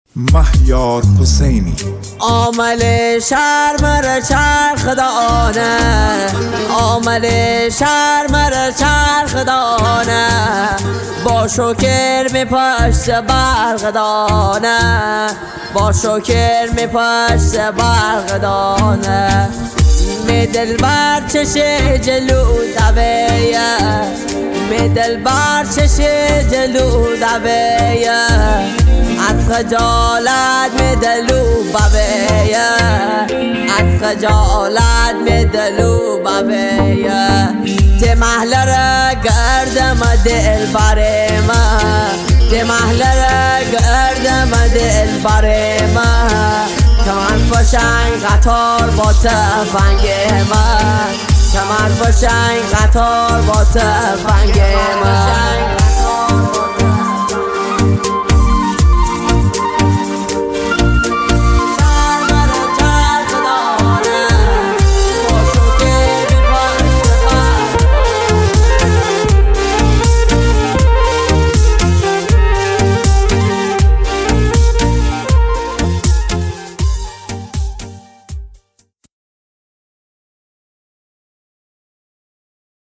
مهیار حسینی عامل شرم را چرخ دانه، عامل شرم را چرخ دانه، با شکر می پشت برق دانه، با شکر می پشت برق دانه. می دل بر چش جلو دویه، می دل بر چش جلو دویه، از خجالت می دلو بویه، از خجالت می دلو بویه. تی محل را گردم دل بر من، تی محل را گردم دل بر من، کمر باشن قطار با تفنگ من، کمر باشن قطار با تفنگ من.